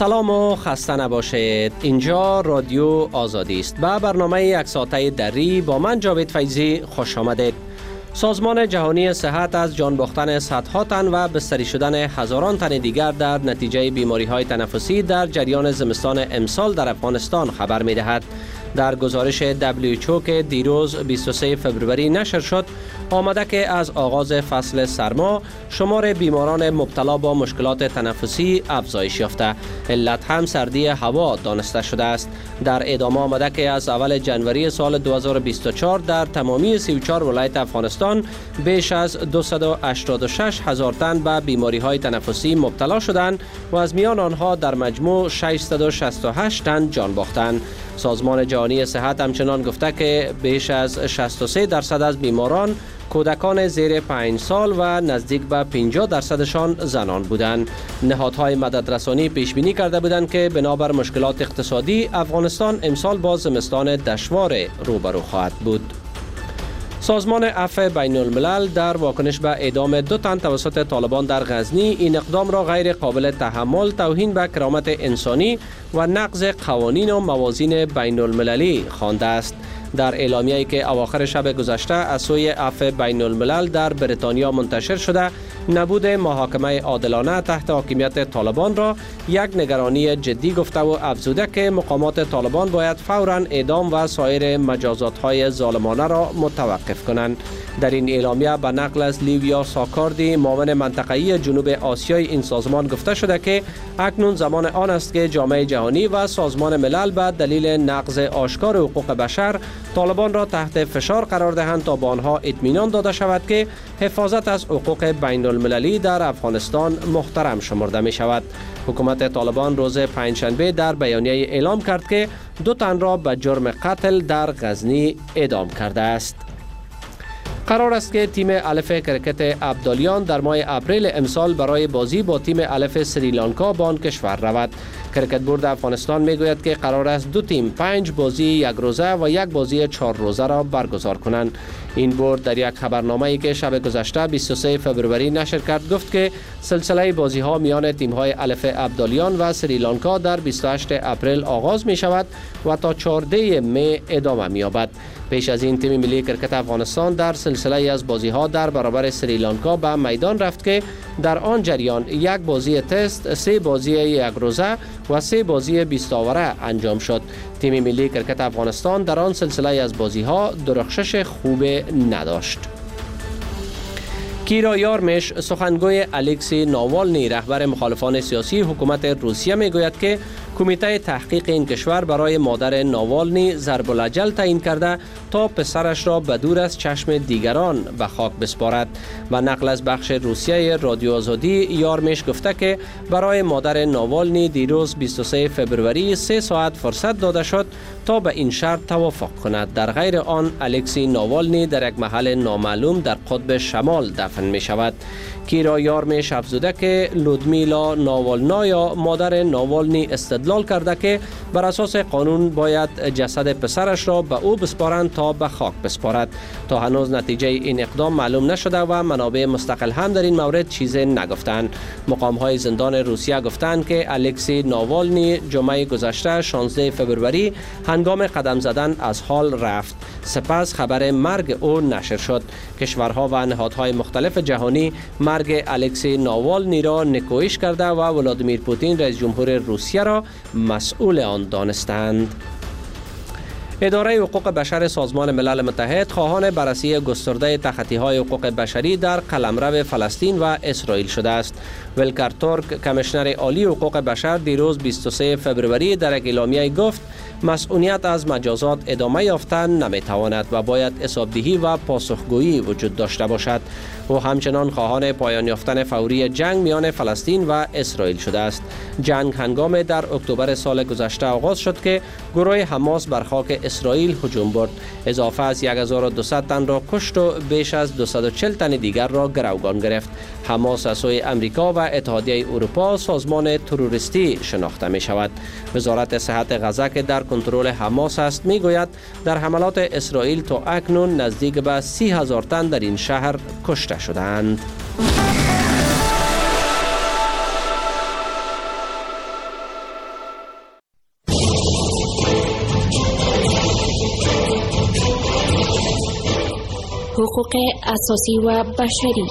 سلام و خسته نباشید. اینجا رادیو آزادی است. به برنامه یک ساعته دری با من جاوید فیضی خوش آمدید. سازمان جهانی صحت از جان باختن صدها تن و بستری شدن هزاران تن دیگر در نتیجه بیماری‌های تنفسی در جریان زمستان امسال در افغانستان خبر می‌دهد. در گزارش WHO که دیروز 23 فبروری نشر شد، آمده که از آغاز فصل سرما شمار بیماران مبتلا با مشکلات تنفسی افزایش یافته. علت هم سردی هوا دانسته شده است. در ادامه آمده که از اول جنوری سال 2024 در تمامی 34 ولایت افغانستان بیش از 286 هزار تن به بیماری‌های تنفسی مبتلا شدند و از میان آنها در مجموع 668 تن جان باختند. سازمان جهانی صحت همچنان گفته که بیش از 63% از بیماران کودکان زیر 5 سال و نزدیک به 50%شان زنان بودند. نهادهای مددرسانی پیش بینی کرده بودند که بنابر مشکلات اقتصادی افغانستان امسال با زمستان دشوار روبرو خواهد بود. سازمان عفو بین الملل در واکنش به اعدام 2 تن توسط طالبان در غزنی این اقدام را غیر قابل تحمل، توهین به کرامت انسانی و نقض قوانین و موازین بین المللی خوانده است. در اعلامیه‌ای که اواخر شب گذشته از سوی عفو بین الملل در بریتانیا منتشر شده، نبود محاکمه عادلانه تحت حاکمیت طالبان را یک نگرانی جدی گفته و افزوده که مقامات طالبان باید فوراً اعدام و سایر مجازات‌های ظالمانه را متوقف کنند. در این اعلامیه به نقل از لیویا ساکاردی، معاون منطقه‌ای جنوب آسیای این سازمان گفته شده که اکنون زمان آن است که جامعه جهانی و سازمان ملل به دلیل نقض آشکار حقوق بشر طالبان را تحت فشار قرار دهند تا به آنها اطمینان داده شود که حفاظت از حقوق بین المللی در افغانستان محترم شمرده می شود. حکومت طالبان روز پنجشنبه در بیانیه اعلام کرد که 2 تن را به جرم قتل در غزنی اعدام کرده است. قرار است که تیم الف کرکت ابدالیان در ماه اپریل امسال برای بازی با تیم الف سریلانکا به آن کشور رود. کرکت بورد افغانستان میگوید که قرار است 2 تیم 5 بازی 1 روزه و 1 بازی 4 روزه را برگزار کنند. این بورد در یک خبرنامه‌ای که شب گذشته 23 فبروری نشر کرد گفت که سلسله بازی‌ها میان تیم‌های الف ابدالیان و سریلانکا در 28 اپریل آغاز می شود و تا 14 می ادامه می‌یابد. پیش از این تیم ملی کرکت افغانستان در سلسله از بازی‌ها در برابر سریلانکا به میدان رفت که در آن جریان 1 بازی تست، 3 بازی 1 روزه و 3 بازی 20 اوره انجام شد. تیم ملی کرکت افغانستان در آن سلسله از بازی‌ها درخشش خوب نداشت. کیرا یارمش، سخنگوی الکسی ناوالنی رهبر مخالفان سیاسی حکومت روسیه میگوید که کمیته تحقیق این کشور برای مادر ناوالنی ضرب الاجل تعیین کرده تا پسرش را به دور از چشم دیگران به خاک بسپارد. و نقل از بخش روسیه رادیو آزادی، یارمش گفته که برای مادر ناوالنی دیروز 23 فبروری 3 ساعت فرصت داده شد تا به این شرط توافق کند. در غیر آن الکسی ناوالنی در یک محل نامعلوم در قطب شمال دفن می شود. کیرا یارمش افزوده که لودمیلا ناوالنایا مادر ناوالنی استدلال کرده که بر اساس قانون باید جسد پسرش را به او بسپارند تا به خاک بسپارد. تا هنوز نتیجه این اقدام معلوم نشده و منابع مستقل هم در این مورد چیزی نگفتند. مقام‌های زندان روسیه گفتند که الکسی ناوالنی جمعه گذشته 16 فبروری هنگام قدم زدن از حال رفت. سپس خبر مرگ او نشر شد. کشورها و نهادهای مختلف جهانی مرگ الکسی ناوالنی را نکوهش کرده و ولادیمیر پوتین رئیس جمهور روسیه را مسئول آن دانستند. اداره حقوق بشر سازمان ملل متحد خواهان بررسی گسترده تخطی‌های حقوق بشری در قلمرو فلسطین و اسرائیل شده است. ولکر تورک، کمیشنر عالی حقوق بشر، دیروز 23 فبروری در یک اعلامیه گفت مسئولیت از مجازات ادامه یافتن نمیتواند و باید حسابدهی و پاسخگویی وجود داشته باشد. او همچنان خواهان پایان یافتن فوری جنگ میان فلسطین و اسرائیل شده است. جنگ هنگام در اکتبر سال گذشته آغاز شد که گروه حماس بر خاک اسرائیل هجوم برد. اضافه از 1200 تن را کشت و بیش از 240 تن دیگر را گروگان گرفت. حماس از سوی امریکا و اتحادیه اروپا سازمان تروریستی شناخته می شود. وزارت صحت غزه که در کنترل حماس است میگوید در حملات اسرائیل تا اکنون نزدیک به 30,000 تن در این شهر کشته شدند. حقوق اساسی و بشری.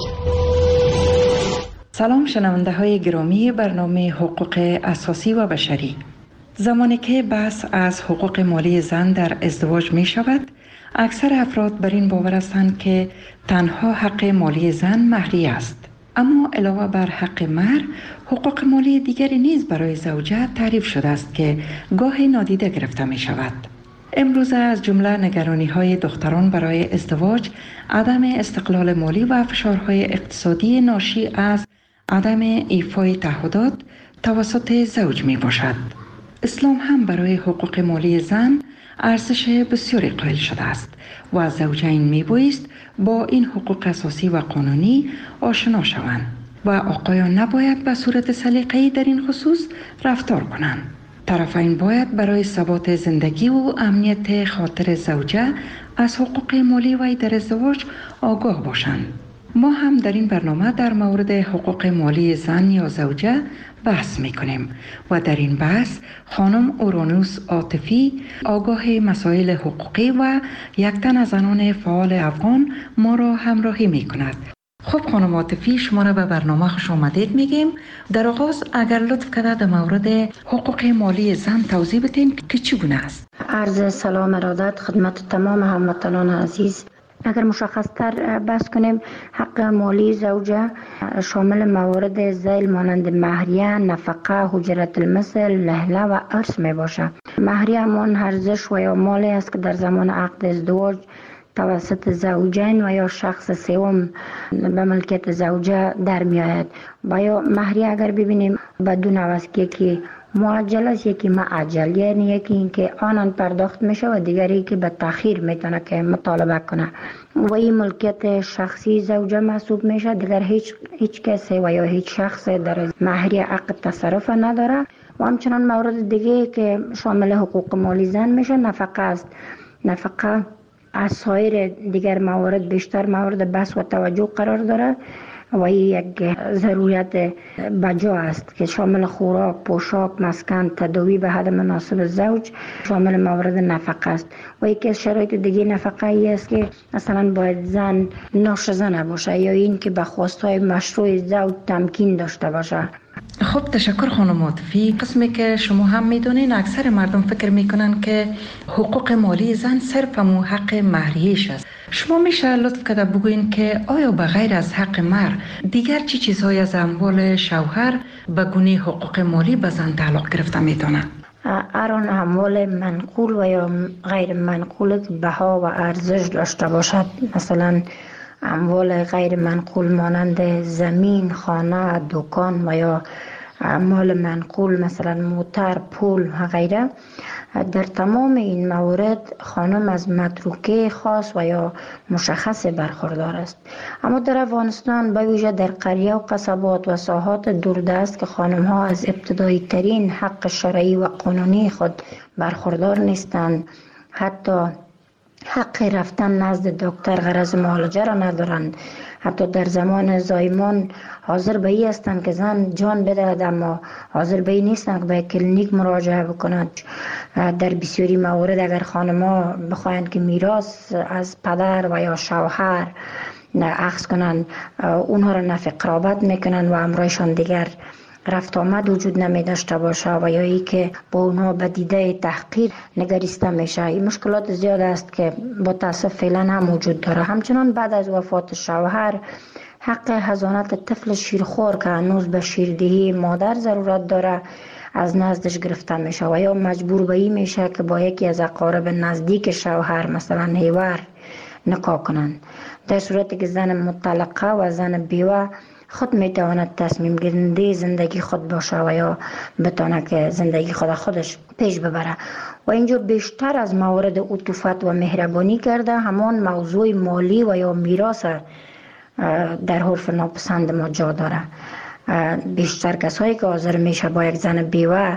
سلام شنونده های گرامی برنامه حقوق اساسی و بشری. زمانی که بحث از حقوق مالی زن در ازدواج می شود، اکثر افراد بر این باور هستند که تنها حق مالی زن مهریه است. اما علاوه بر حق مهر، حقوق مالی دیگری نیز برای زوجه تعریف شده است که گاهی نادیده گرفته می شود. امروز از جمله نگرانی های دختران برای ازدواج، عدم استقلال مالی و فشارهای اقتصادی ناشی از عدم ایفای تعهدات توسط زوج می باشد. اسلام هم برای حقوق مالی زن ارزش بسیاری قائل شده است و زوجین می بایست با این حقوق اساسی و قانونی آشنا شوند و آقایان نباید به صورت سلیقه‌ای در این خصوص رفتار کنند. طرفین باید برای ثبات زندگی و امنیت خاطر زوجه از حقوق مالی وی در ازدواج آگاه باشند. ما هم در این برنامه در مورد حقوق مالی زن یا زوجه بحث میکنیم و در این بحث خانم اورانوس عاطفی، آگاه مسائل حقوقی و یک تن از زنان فعال افغان ما را همراهی میکند. خب خانم عاطفی، شما را به برنامه خوش آمدید میگیم. در آغاز اگر لطف کنید در مورد حقوق مالی زن توضیح بدین که چگونه است. عرض سلام ارادت خدمت تمام هموطنان عزیز. اگر مشخص‌تر بحث کنیم، حق مالی زوجه شامل موارد ذیل مانند مهریه، نفقه، حجرت المثل، لهله و ارث می باشد. مهریه همان ارزش و یا مالی است که در زمان عقد ازدواج توسط زوجین و یا شخص سوم به ملکیت زوجه در می آید. و یا مهریه اگر ببینیم به دو نوع است، یکی معجل است، یکی معجل، یعنی یکی این که آنان پرداخت میشه و دیگری که به تأخیر میتونه که مطالبه کنه و این ملکیت شخصی زوجه محسوب میشه. دیگر هیچ کسی و یا هیچ شخص در مهریه عقد تصرف نداره. و همچنان مورد دیگه که شامل حقوق مالی زن میشه نفقه است. نفقه از سایر دیگر موارد بیشتر مورد بحث و توجه قرار داره و یک ضرورت بجا است که شامل خوراک، پوشاک، مسکن، تداوی به حد مناسب زوج شامل موارد نفقه است. و یکی از شرایط دیگه نفقه ای است که مثلا باید زن ناشزه نباشه یا این که به خواستهای مشروع زوج تمکین داشته باشه. خب تشکر خانم عاطفی. قسمی که شما هم میدونین اکثر مردم فکر میکنن که حقوق مالی زن صرف همون حق مهریه‌اش است. شما میشه لطف کرده بگوین که آیا به غیر از حق مهر دیگر چی چیزهای از اموال شوهر به گونه حقوق مالی به زن تعلق گرفته میتونه؟ هر اموال منقول و یا غیر منقول بها و ارزش داشته باشد، مثلا اموال غیر منقول مانند زمین، خانه، دکان و یا اموال منقول مثلا موتر، پول و غیره، در تمام این موارد خانم از متروکه خاص و یا مشخص برخوردار است. اما در افغانستان به ویژه در قریه و قصبات و ساحات دوردست که خانم ها از ابتدایی ترین حق شرعی و قانونی خود برخوردار نیستند، حتی حق رفتن نزد دکتر غرض معالجه را ندارند، حتی در زمان زایمان حاضر به این هستند که زن جان بدهد اما حاضر به این نیستند که به کلینیک مراجعه بکنند. در بسیاری موارد اگر خانم‌ها بخواهند که میراث از پدر و یا شوهر اخذ کنند، اونها را نفی قرابت میکنند و امرایشان دیگر رفت آمد وجود نمی داشته باشه و یا ای که با اونها به دیده تحقیر نگریسته میشه. این مشکلات زیاد است که با تاسف فعلا هم وجود داره. همچنان بعد از وفات شوهر حق حضانت طفل شیرخوار که هنوز به شیردهی مادر ضرورت داره از نزدش گرفته میشه و یا مجبور به این میشه که با یکی از اقارب نزدیک شوهر مثلا هیور نکاح کنند. در صورتی که زن مطلقه و زن بیوه خود میتواند تصمیم گیرنده زندگی خود باشه و یا بتونه که زندگی خودش پیش ببره. و اینجا بیشتر از موارد عطوفت و مهربانی کرده همان موضوع مالی و یا میراث در حرف ناپسند ما جا داره. بیشتر کسایی که حاضر میشه با یک زن بیوه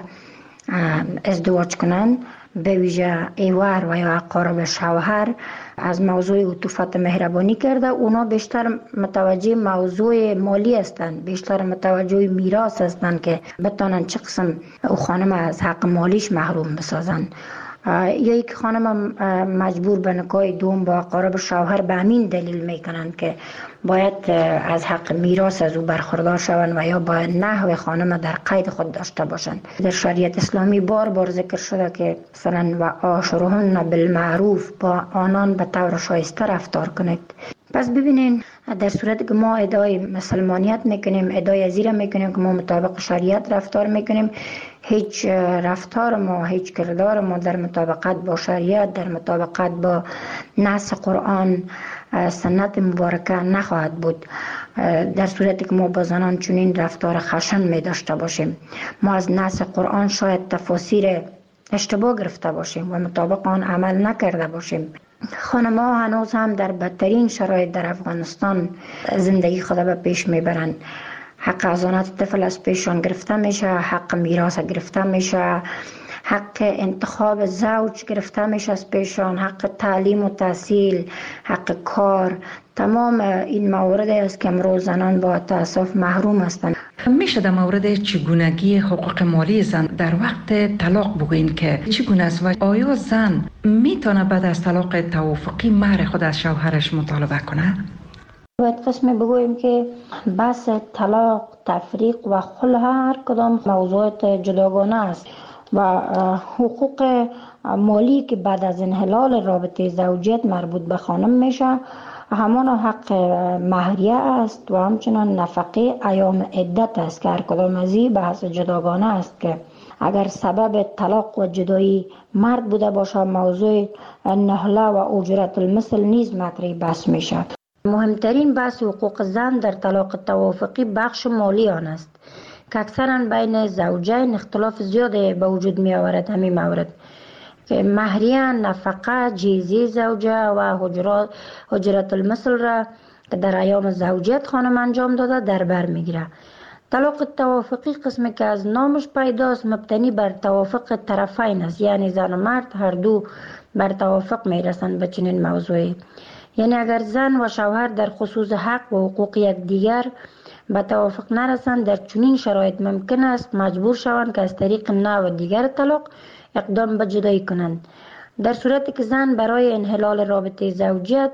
ازدواج کنند، به ویژه ایوار و یا اقارب شوهر، از موضوع عطوفت مهربانی کرده. اونا بیشتر متوجه موضوع مالی هستند، بیشتر متوجه میراث هستند که بتونن چه قسم او خانم از حق مالیش محروم بسازن. یا یک خانم مجبور به نکاح دوم با اقارب شوهر به همین دلیل میکنند که باید از حق میراث از او برخوردار شوند و یا باید نحو خانم در قید خود داشته باشند. در شریعت اسلامی بار بار ذکر شده که مثلا و عاشرهن بالمعروف، با آنان به طور شایسته رفتار کنید. پس ببینین در صورتی که ما ادعای مسلمانیت میکنیم، ادعای زیره میکنیم که ما مطابق شریعت رفتار میکنیم، هیچ رفتار ما، هیچ کردار ما در مطابقت با شریعت، در مطابقت با نص قرآن سنت مبارکه نخواهد بود. در صورتی که ما با زنان چنین رفتار خشن می داشته باشیم، ما از نص قرآن شاید تفاسیر اشتباه گرفته باشیم و مطابق آن عمل نکرده باشیم. خانم‌ها هنوز هم در بدترین شرایط در افغانستان زندگی خود به پیش میبرند. حق حضانت طفل از پیشان گرفته میشه، حق میراث گرفته میشه، حق انتخاب زوج گرفته میشه از پیشان، حق تعلیم و تحصیل، حق کار. تمام این موارد است که امروز زنان با تأسف محروم هستند. میشه در مورد چگونگی حقوق مالی زن در وقت طلاق بگوین که چگونه است و آیا زن میتونه بعد از طلاق توافقی مهر خود از شوهرش مطالبه کنه؟ باید قسمی بگوییم که بحث طلاق، تفریق و خلع هر کدام موضوعات جداگانه است و حقوق مالی که بعد از انحلال رابطه زوجیت مربوط به خانم میشه همان حق مهریه است و همچنان نفقه ایام عدت است که هر کدام از این بحث جداگانه است که اگر سبب طلاق و جدایی مرد بوده باشه موضوع نهله و اجرت المثل نیز مطرح بحث میشه. مهمترین بحث حقوق زن در طلاق توافقی بخش مالی آن است که اکثرا بین زوجین اختلاف زیاده به وجود می آورد. همین مورد که مهریه، نفقه، جیزی زوجه و اجرت المثل را که در ایام زوجیت خانم انجام داده در بر می گیره. طلاق توافقی قسمی که از نامش پیداست مبتنی بر توافق طرفین است، یعنی زن و مرد هر دو بر توافق می رسند به چنین موضوعی. یعنی اگر زن و شوهر در خصوص حق و حقوق یکدیگر به توافق نرسند، در چنین شرایط ممکن است مجبور شوند که از طریق نوع دیگر طلاق اقدام به جدایی کنند. در صورتی که زن برای انحلال رابطه زوجیت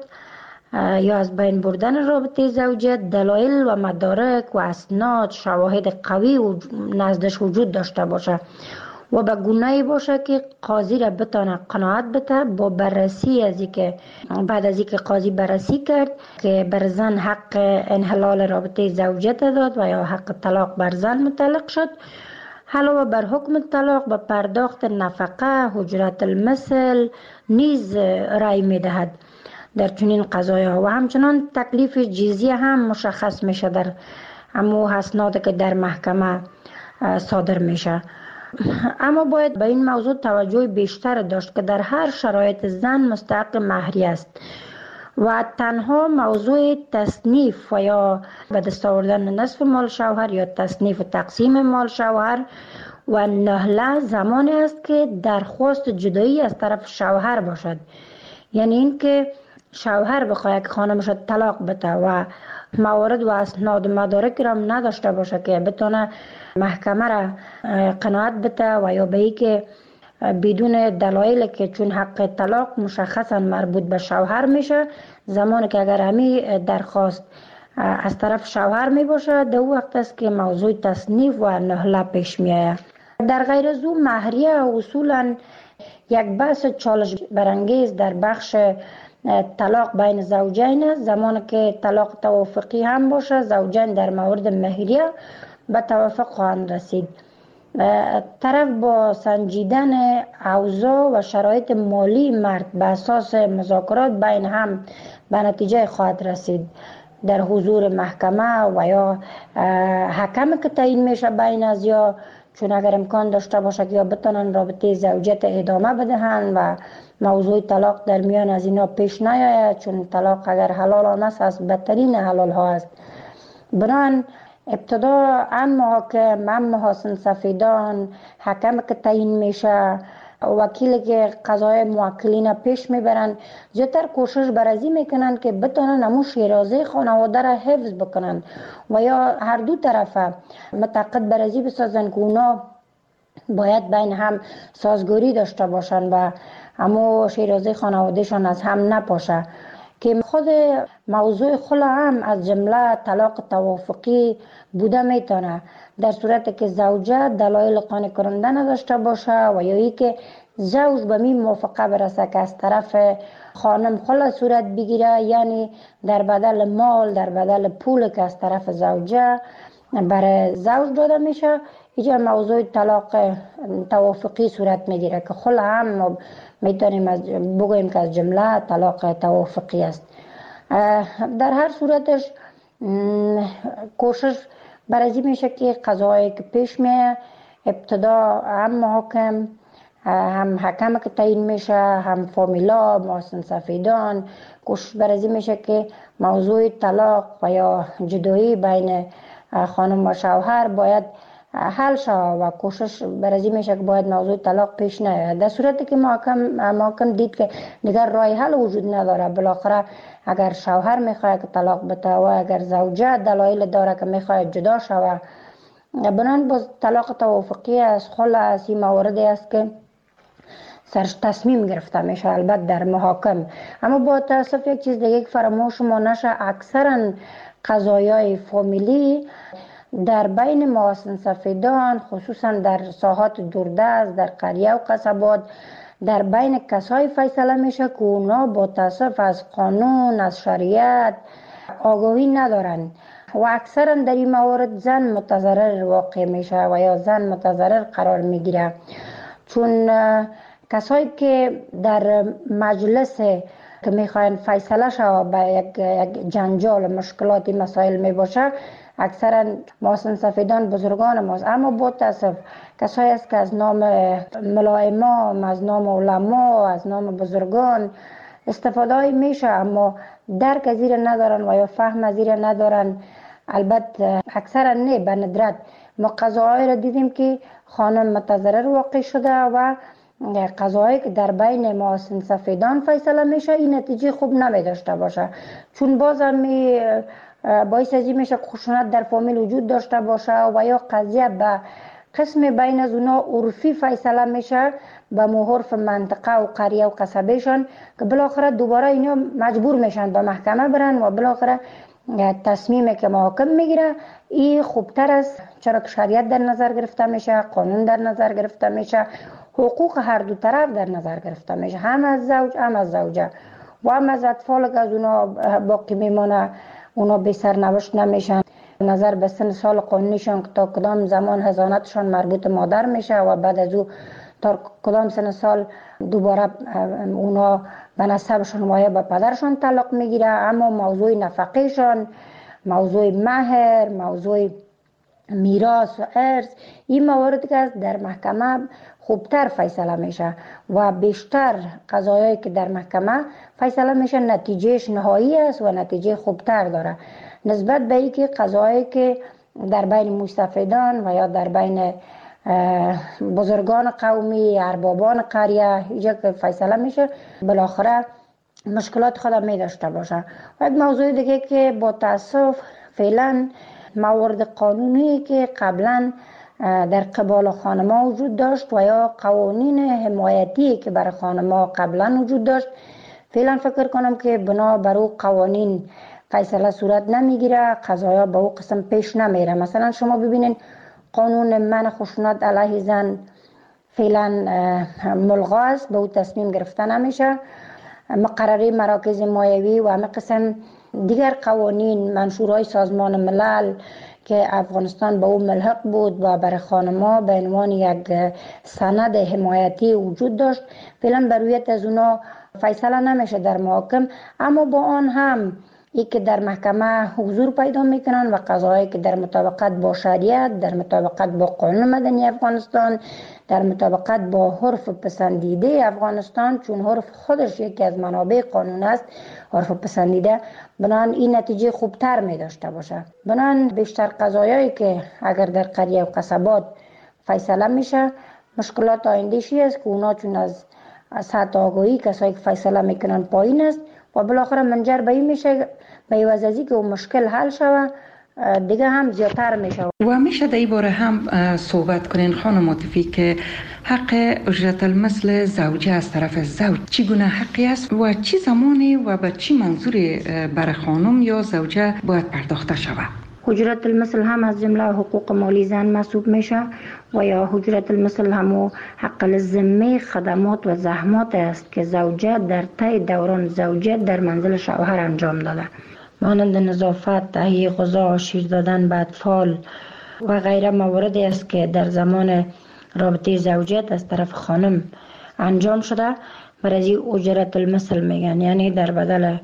یا از بین بردن رابطه زوجیت دلایل و مدارک و اسناد شواهد قوی و نزدش وجود داشته باشه و به گونه‌ای باشه که قاضی را بتانه قناعت بده با بررسی از اینکه بعد از اینکه قاضی بررسی کرد که بر زن حق انحلال رابطه زوجیت داد و یا حق طلاق بر زن متعلق شد، علاوه بر حکم طلاق به پرداخت نفقه، اجرت المثل نیز رأی میدهد در چنین قضایا و همچنان تکلیف جزیه هم مشخص میشه در امو اسناد که در محکمه صادر میشه. اما باید به این موضوع توجه بیشتر داشت که در هر شرایط زن مستحق مهریه است و تنها موضوع تصنیف و یا به دست آوردن نصف مال شوهر یا تصنیف و تقسیم مال شوهر و نهله زمانی است که درخواست جدایی از طرف شوهر باشد. یعنی اینکه شوهر بخواهد که خانمش طلاق بده و موارد و اسناد و مدارک را نداشته باشه که بتونه محکمه را قناعت بده و یا به ای که بدون دلایل که چون حق طلاق مشخصا مربوط به شوهر میشه، زمانی که اگر همی درخواست از طرف شوهر می باشه در وقت است که موضوع تصنیف و نهله پیش می آید. در غیر از او مهریه اصولا یک بحث چالش برانگیز در بخش طلاق بین زوجین است. زمانی که طلاق توافقی هم باشه زوجین در مورد مهریه به توافق خواهند رسید. طرف با سنجیدن اوضاع و شرایط مالی مرد به اساس مذاکرات بین هم به نتیجه خواهد رسید در حضور محکمه و یا حکم که تعیین میشه بین از یا چون اگر امکان داشته باشه که یا بتونن رابطه زوجیت ادامه بدهند و موضوع طلاق در میان از اینا پیش نیاید، چون طلاق اگر حلال آنست از بدترین حلال ها است. بران ابتدا ان محاکم، محاسن سفیدان، حکم که تعیین میشه، وکیلی که قضای موکلین پیش میبرن، زیادتر کوشش برازی میکنن که بتونن همون شیرازه خانواده را حفظ بکنن و یا هر دو طرفه متعاقد برازی بسازن که اونا باید بین هم سازگاری داشته باشن و همو شیرازه خانوادهشان از هم نپاشه، که خود موضوع خلع هم از جمله طلاق توافقی بوده میتونه، در صورتی که زوجه دلایل قانع کننده نداشته باشه و یا ای که زوج به می موافقه برسه که از طرف خانم خلع صورت بگیره، یعنی در بدل مال، در بدل پول که از طرف زوجه برای زوج داده میشه، اینجا موضوع طلاق توافقی صورت میگیره که خلع هم میتونیم بگوییم که از جمله طلاق توافقی است. در هر صورتش کوشش برای میشه که قضایی که پیش میه ابتدا هم محاکم، هم حکم که تعیین میشه، هم فامیلا، محسن سفیدان، کوشش برای میشه که موضوع طلاق و یا جدایی بین خانم و شوهر باید حل شود و کوشش برای میشه که باید موضوع طلاق پیش نیاید. در صورتی که محاکم دید که دیگر راه حل وجود نداره، بالاخره اگر شوهر میخواد که طلاق بده و اگر زوجه دلایل داره که میخواد جدا شود، بنان باز طلاق توافقی از خلع از این مواردی است که سرش تصمیم گرفته میشه، البته در محاکم. اما با تاسف یک چیز دیگه فراموش ما نشه، اکثرا قضایای فامیلی در بین محسن سفیدان، خصوصا در ساحات دوردست، در قریه و قصبات، در بین کسای فیصله میشه که اونا با تاسف از قانون، از شریعت آگاهی ندارن و اکثرا در این موارد زن متضرر واقع میشه و یا زن متضرر قرار میگیره، چون کسایی که در مجلس که میخواین فیصله شود به یک جنجال مشکلاتی مسائل میباشه، اکثرا محسن سفیدان بزرگان ماست. اما با تاسف کسایی است که از نام ملائمام، از نام علما، از نام بزرگان استفاده میشه، اما درک از این ندارن و یا فهم از این ندارن. البته اکثرا نه، به ندرت ما قضاهایی را دیدیم که خانم متضرر واقع شده و قضایی که در بین محسن سفیدان فیصله میشه این نتیجه خوب نمی داشته باشه، چون بازم باعث از این میشه خشونت در فامیل وجود داشته باشه و یا قضیه به قسم بین از اونا عرفی فیصله میشه به محرف منطقه و قریه و قصبهشان، که بالاخره دوباره اینا مجبور میشن به محکمه برن و بالاخره تصمیمی که محاکم میگیره این خوبتر است، چرا که شریعت در نظر گرفته میشه، قانون در نظر گرفته میشه، حقوق هر دو طرف در نظر گرفته میشه، هم از زوج هم از زوجه و هم از اطفال که از اونا باقی میمونه، اونا بی سرنوشت نمیشن. نظر به سن سال قانونیشان که تا کدام زمان حضانتشان مربوط مادر میشه و بعد از او تا کدام سن سال دوباره اونا به نسبشان و یا به پدرشان تعلق میگیره. اما موضوع نفقهشان، موضوع مهر، موضوع میراث و ارث، این مواردی که در محکمه خوبتر فیصله میشه و بیشتر قضایایی که در محکمه فیصله میشه نتیجهش نهایی است و نتیجه خوبتر داره نسبت به اینکه قضایایی که در بین مستفیدان و یا در بین بزرگان قومی، اربابان قریه اینجا که فیصله میشه بالاخره مشکلات خود می داشته باشه. و یک موضوع دیگه که با تاسف فعلا موارد قانونی که قبلا در قبال خانما وجود داشت و یا قوانین حمایتی که برای خانما قبلا وجود داشت، فعلا فکر کنم که بنا بر او قوانین فیصله صورت نمیگیره، قضایا به او قسم پیش نمیره. مثلا شما ببینین قانون منع خشونت علیه زن فعلا ملغا است، به او تصمیم گرفته نمیشه. مقرره مراکز مایوی و همه قسم دیگر قوانین منشورهای سازمان ملل که افغانستان به او ملحق بود و برای خانما به عنوان یک سند حمایتی وجود داشت، فعلا بر رویت از اونا فیصله نمیشه در محاکم. اما با آن هم ای که در محکمه حضور پیدا میکنن و قضایی که در مطابقت با شریعت، در مطابقت با قانون مدنی افغانستان، در مطابقت با عرف پسندیده افغانستان، چون عرف خودش یکی از منابع قانون است، عرف پسندیده، بنان این نتیجه خوبتر می داشته باشه. بنان بیشتر قضایایی که اگر در قریه و قصبات فیصله میشه، مشکلات آینده‌شی است که اونا چون از سطح آگاهی کسایی که فیصله میکنن پایین است و بالاخره منجر به این میشه به عوض از اینکه اون مشکل حل شود دیگه هم زیادتر میشه. و میشه در این باره هم صحبت کنین خانم عاطفی که حق اجرت المثل زوجه از طرف زوج چگونه حقی است و چی زمانی و به چی منظوری برای خانم یا زوجه باید پرداخته شود؟ اجرت المثل هم از جمله حقوق مالی زن محسوب میشه و یا اجرت المثل هم حق الذمه خدمات و زحمات است که زوجه در طی دوران زوجیت در منزل شوهر انجام داده، مانند نظافت، تهیه غذا، شیر دادن به اطفال و غیره مواردی است که در زمان رابطه زوجیت از طرف خانم انجام شده. برای اجرت المثل میگن، یعنی در بدل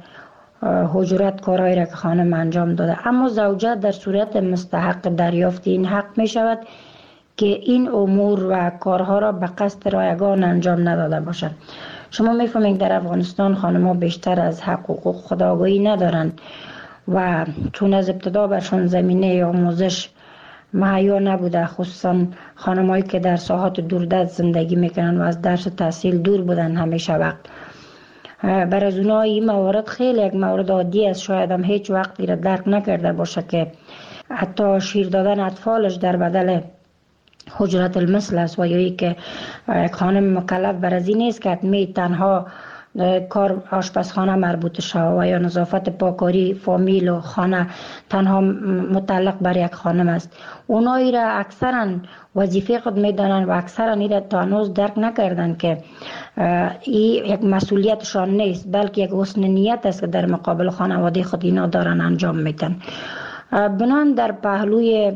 اجرت کارهایی را که خانم انجام داده. اما زوجه در صورت مستحق دریافت این حق می شود که این امور و کارها را به قصد رایگان انجام نداده باشد. شما میفهمید در افغانستان خانم‌ها بیشتر از حق و حقوق خودآگاهی ندارند و چون از ابتدا برشان زمینه آموزش مهیا نبوده، خصوصا خانم‌هایی که در ساحات دوردست زندگی میکنن و از درس و تحصیل دور بودن همیشه وقت. برای از اونها این موارد خیلی یک مورد عادی است، شاید هم هیچ وقتی را درک نکرده باشه که حتی شیر دادن اطفالش در بدل اجرت المثل است و یا که خانم مکلف بر از این نیست که حتمی تنها کار آشپزخانه مربوط شود و یا نظافت پاکاری فامیل و خانه تنها متعلق بر یک خانم است. اونایی را اکثرا وظیفه خود میدانند و اکثرا این را تا هنوز درک نکردن که این یک مسئولیتشان نیست، بلکه یک حسن نیت است که در مقابل خانواده خود اینا دارن انجام میدن. بنان در پهلوی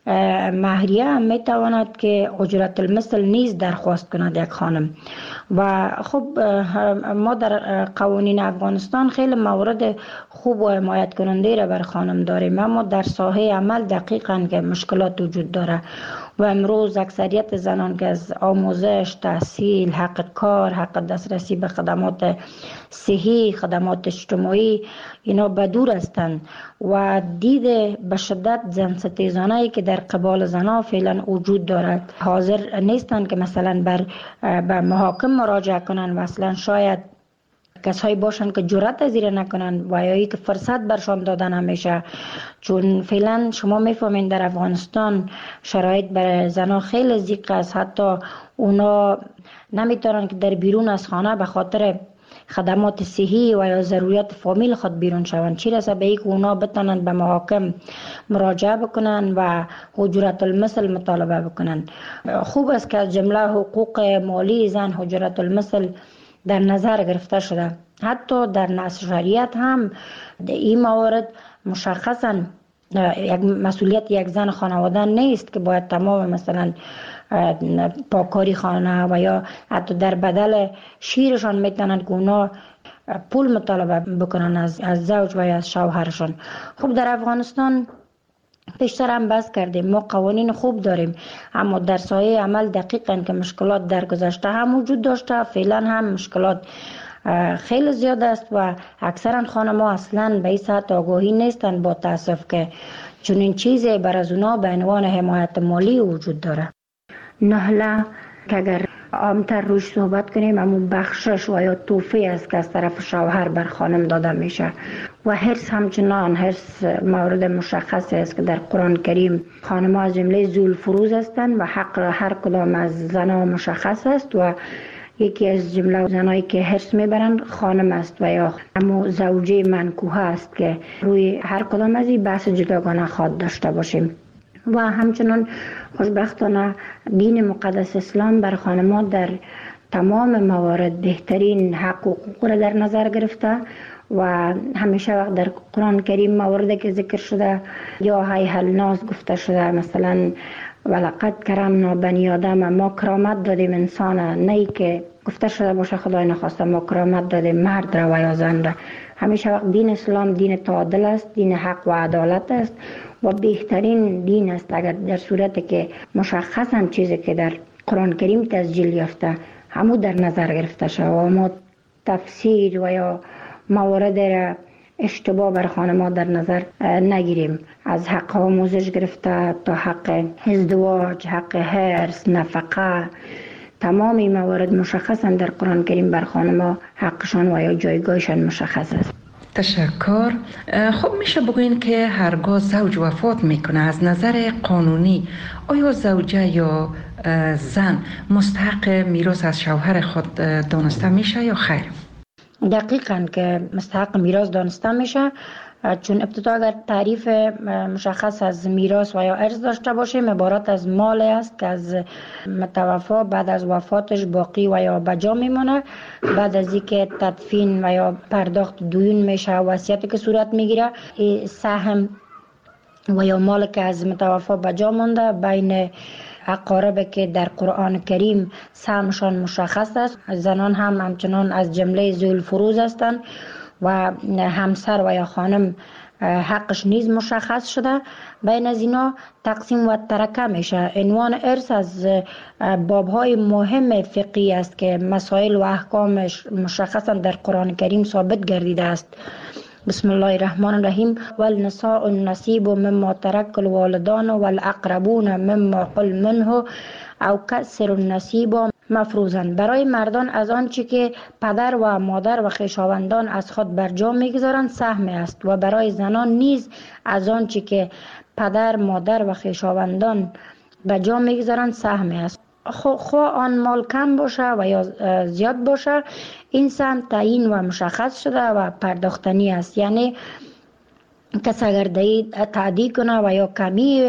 مهریه هم میتواند که اجرت المثل نیز درخواست کند یک خانم. و خب ما در قوانین افغانستان خیلی موارد خوب و حمایت کننده را بر خانم داریم، اما در ساحه عمل دقیقاً که مشکلات وجود داره و امروز اکثریت زنان که از آموزش، تحصیل، حق کار، حق دسترسی به خدمات صحی، خدمات اجتماعی اینا بدور هستند و دید به شدت زن ستیزانه‌ای که در قبال زنها فعلا وجود دارد حاضر نیستند که مثلا به محاکم مراجعه کنند و اصلا شاید کسایی باشند که جرأت از این نکنند و یا که فرصت برشان دادن همیشه. چون فعلا شما میفهمین در افغانستان شرایط برای زنها خیلی ضیق است، حتی اونا نمیتونن که در بیرون از خانه به خاطر خدمات صحی و یا ضروریات فامیل خود بیرون شوند، چی رسه به اینکه اونا بتونن به محاکم مراجعه بکنن و اجرت المثل مطالبه بکنن. خوب است که از جمله حقوق مالی زن اجرت المثل در نظر گرفته شده. حتی در نص شریعت هم این موارد مشخصا یک مسئولیت یک زن خانواده نیست که باید تمام مثلا پاکاری خانه و یا حتی در بدل شیرشان میتونن که اونا پول مطالبه بکنن از زوج و یا از شوهرشان. خب در افغانستان پیشتر هم بحث کردیم، ما قوانین خوب داریم، اما در سایه عمل دقیقاً که مشکلات در گذشته هم وجود داشته، فعلا هم مشکلات خیلی زیاد است و اکثرا خانم‌ها اصلاً به این سطح آگاهی نیستند با تأسف که چنین چیزی بر از اونا به عنوان حمایت مالی وجود داره. نهله که اگر عامتر روش صحبت کنیم همون بخشش و یا توفی است که از طرف شوهر بر خانم داده میشه و حرص همچنان حرص مورد مشخص است که در قرآن کریم خانم‌ها از جمله ذوالفروض هستند و حق هر کدام از زنها مشخص است و یکی از جمله زنایی که حرص میبرند خانم است و یا همون زوجه منکوحه است که روی هر کدام از این بحث جداگانه خواد داشته باشیم. و همچنان خوشبختانه دین مقدس اسلام بر خانم‌ها در تمام موارد بهترین حق و حقوق را در نظر گرفته و همیشه وقت در قرآن کریم مواردی که ذکر شده یا هیهل ناز گفته شده، مثلا ولقد کرمنا بنی آدم، ما کرامت دادیم انسان، نه که گفته شده باشه خدای نخواسته ما کرامت دادیم مرد را و یا زن را. همیشه وقت دین اسلام دین تعادل است، دین حق و عدالت است و بهترین دین است اگر در صورتی که مشخصا چیزی که در قرآن کریم تسجیل یافته همو در نظر گرفته شد و ما تفسیر و یا موارد را اشتباه بر خانم‌ها در نظر نگیریم، از حق آموزش گرفته تا حق ازدواج، حق حرص، نفقه، تمام موارد مشخصا در قرآن کریم بر خانم‌ها حقشان و یا جایگاهشان مشخص است. تشکر. خب میشه بگوین که هرگاه زوج وفات میکنه از نظر قانونی آیا زوجه یا زن مستحق میراث از شوهر خود دانسته میشه یا خیر؟ دقیقاً که مستحق میراث دانسته میشه، چون ابتدا اگر تعریف مشخص از میراث و یا ارث داشته باشیم عبارت از مال است که از متوفا بعد از وفاتش باقی و یا بجا میمونه، بعد از اینکه تدفین و یا پرداخت دیون میشه وصیتی که صورت میگیره، سهم و یا مال که از متوفا بجا مونده بین اقارب که در قرآن کریم سهمشان مشخص است. زنان هم همچنان از جمله ذوی الفروض هستند و همسر و یا خانم حقش نیز مشخص شده. بین از اینا تقسیم و ترکه میشه. عنوان ارث از بابهای مهم فقهی است که مسائل و احکامش مشخصا در قرآن کریم ثابت گردیده است. بسم الله الرحمن الرحیم. والنساء النصیب مما ترک الوالدان والاقربون مما قل منه او کسر النصیب مفروضاً. برای مردان از آنچه که پدر و مادر و خویشاوندان از خود بر جا میگذارند سهم است و برای زنان نیز از آنچه که پدر مادر و خویشاوندان بر جا میگذارند سهم است. خواه آن مال کم باشه و یا زیاد باشه، این سهم تعیین و مشخص شده و پرداختنی است. یعنی کس اگر تعدی کنه و یا کمی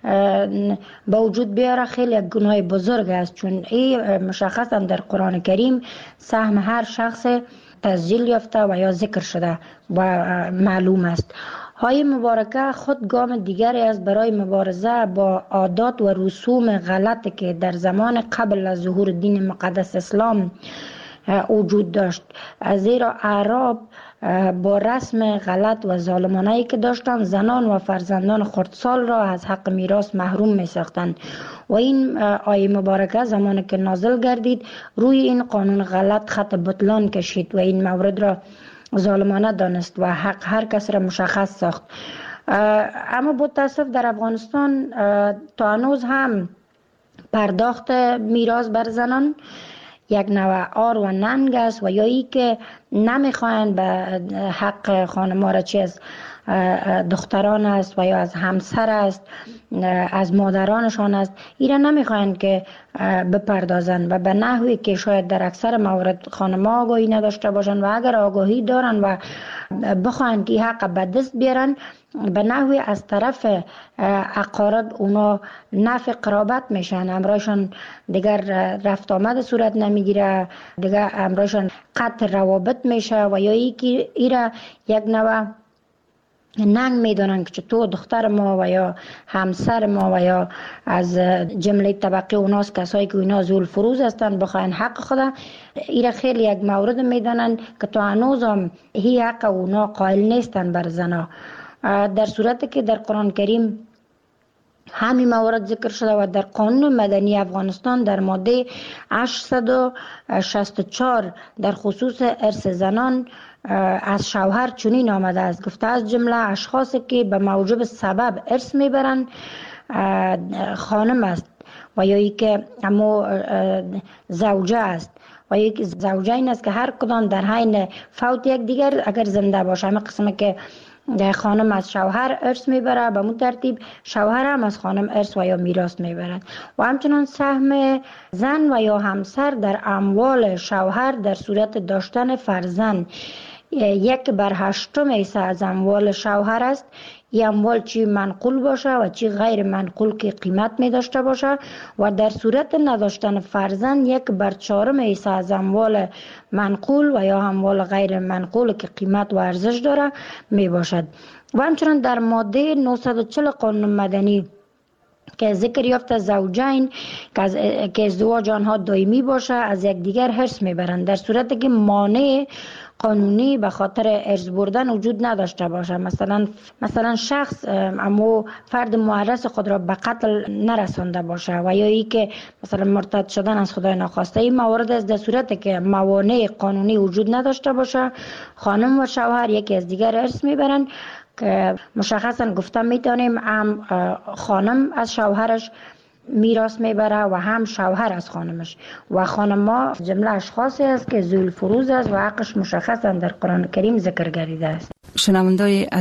با وجود بیاره خیلی یک گناه بزرگ است، چون این مشخصا در قرآن کریم سهم هر شخص تسجیل یافته و یا ذکر شده و معلوم است. های مبارکه خود گام دیگری است برای مبارزه با عادات و رسوم غلط که در زمان قبل از ظهور دین مقدس اسلام وجود داشت. زیرا اعراب با رسم غلط و ظالمانه‌ای که داشتند زنان و فرزندان خردسال را از حق میراث محروم می ساختند و این آیه مبارکه زمانی که نازل گردید روی این قانون غلط خط بطلان کشید و این مورد را ظالمانه دانست و حق هر کس را مشخص ساخت. اما با تاسف در افغانستان تا هنوز هم پرداخت میراث بر زنان یک نوع آر و ننگ است و یا ای که نمیخواهند به حق خانم‌ها را چه از دختران است و یا از همسر است از مادرانشان است ایران نمیخواهند که بپردازند و به نحوی که شاید در اکثر موارد خانم‌ها آگاهی نداشته باشند و اگر آگاهی دارند و بخواهند که حق به دست بیارن به نحوی از طرف اقارب اونا نفع قرابت میشن، امرایشان دیگر رفت آمد صورت نمیگیره، دیگر امرایشان قطع روابط میشه و یا ایره یک نوع ننگ میدونن که تو دختر ما و یا همسر ما و یا از جمله طبقه اوناست کسایی که اینا ذو الفروض هستن بخواین حق خدا ایره خیلی یک مورد میدونن که تو هنوز هم هی حق اونا قائل نیستن بر زنا، در صورتی که در قرآن کریم همین موارد ذکر شده و در قانون مدنی افغانستان در ماده 864 در خصوص ارث زنان از شوهر چنین آمده است گفته از جمله اشخاصی که به موجب سبب ارث میبرند خانم است و یا ای که اما زوجه است و یک زوجه این است که هر کدام در حین فوت یک دیگر اگر زنده باشه، همه قسمه که خانم از شوهر ارث میبره به اون ترتیب شوهر هم از خانم ارث و یا میراث میبرند و همچنان سهم زن و یا همسر در اموال شوهر در صورت داشتن فرزند 1/8 حصه از اموال شوهر است. این اموال چی منقول باشه و چی غیر منقول که قیمت می داشته باشه و در صورت نداشتن فرزند 1/4 حصه از اموال منقول و یا اموال غیر منقول که قیمت و ارزش داره می باشد. و همچنان در ماده 940 قانون مدنی که ذکر یافته زوجین که ازدواج آنها دائمی باشه از یکدیگر حرص میبرند در صورتی که مانع قانونی به خاطر ارث بردن وجود نداشته باشه، مثلا شخص اما فرد معرض خود را به قتل نرسانده باشه و یا ای که مثلا مرتد شدن از خدای ناخواسته. این موارد است در صورتی که موانع قانونی وجود نداشته باشه خانم و شوهر یکی از دیگر ارث میبرند که مشخصا گفته میتونیم خانم از شوهرش میراث میبره و هم شوهر از خانمش. و خانما جمله اشخاصی است که ذوالفروض است و حقش مشخصا در قرآن کریم ذکر گردیده است. شنوندای